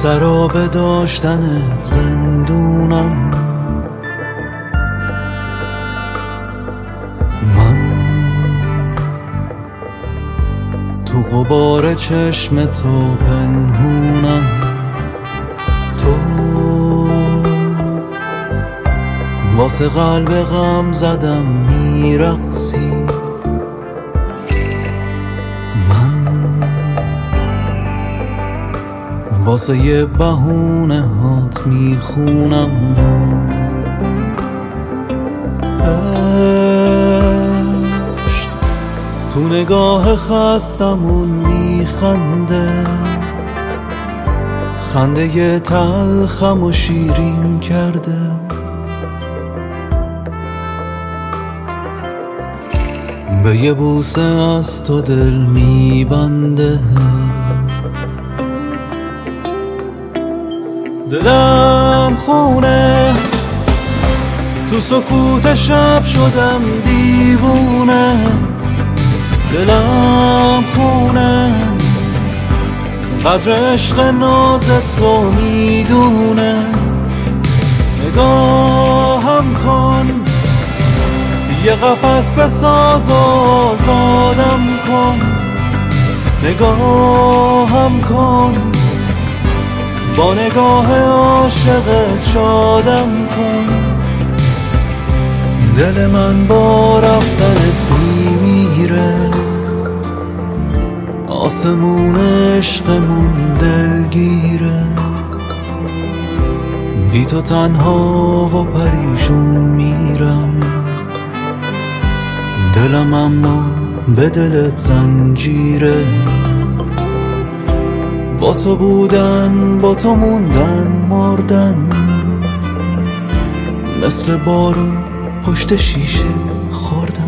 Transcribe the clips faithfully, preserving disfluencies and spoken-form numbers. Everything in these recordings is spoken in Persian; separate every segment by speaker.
Speaker 1: سراب داشتنت زندونم، من تو غبار چشم تو پنهونم. تو واسه قلب غم زدم میرقصی، من واسه یه بهونه هات میخونم. عشق تو نگاه خستمون میخنده، خنده ی تلخم و شیرین کرده. به یه بوسه از تو دل میبنده، دلم خونه تو سکوت شب شدم دیوونه. دلم خونه قدر عشق ناز تو میدونه. نگاهم کن یه قفس بساز و آزادم کن. نگاهم کن با نگاه عاشقت شادم کن. دل من با رفتنت میمیره، آسمون عشقمون دلگیره. بی تو تنها و پریشون میرم، دلم اما به دلت زنجیره. با تو بودن با تو موندن مردن، مثل بارون پشت شیشه خوردن.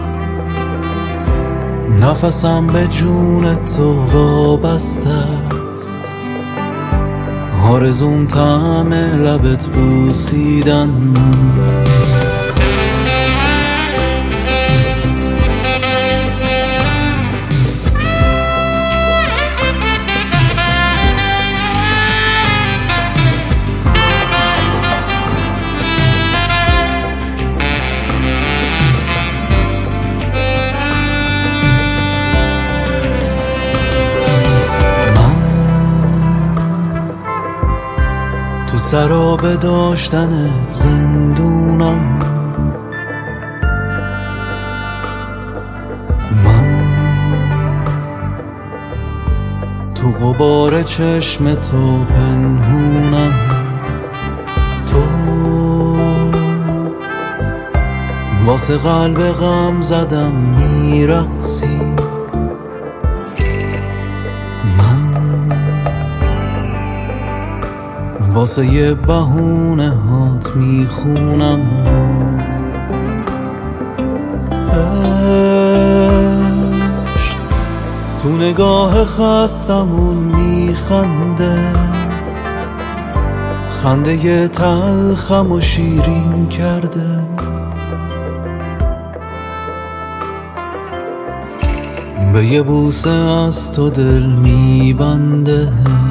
Speaker 1: نفسم به جون تو وابسته است، آرزوم طعم لبت بوسیدن. تو سراب داشتنت زندونم، من تو غبار چشم تو پنهونم. تو واسه قلب غم زدم میرقصی، واسه یه بهونه هات میخونم. عشق تو نگاه خستمون میخنده، خنده ی تلخم و شیرین کرده. به یه بوسه از تو دل میبنده،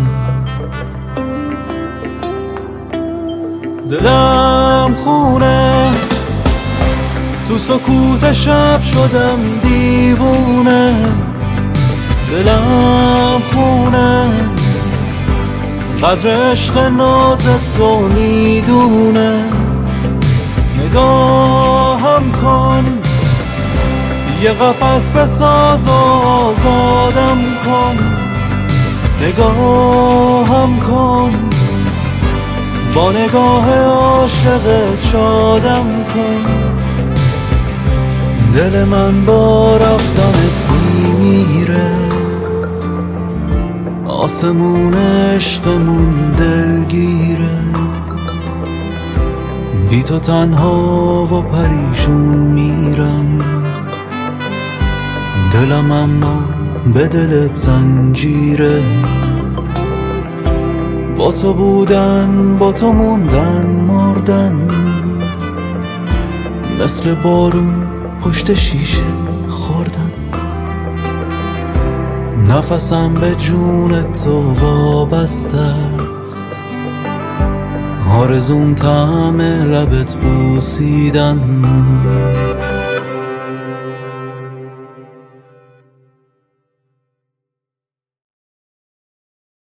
Speaker 1: دلم خونه تو سکوت شب شدم دیوونه. دلم خونه قدر عشق ناز تو میدونه. نگاهم کن یه قفس بساز و آزادم کن. نگاهم کن با نگاه عاشقت شادم کن. دل من با رفتنت میمیره، آسمون عشقمون دلگیره. بی تو تنها و پریشون میرم، دلم اما به دلت زنجیره. با تو بودن با تو موندن مردن، مثل بارون پشت شیشه خوردن. نفسم به جون تو وابسته آرزوم طعم لبت بوسیدن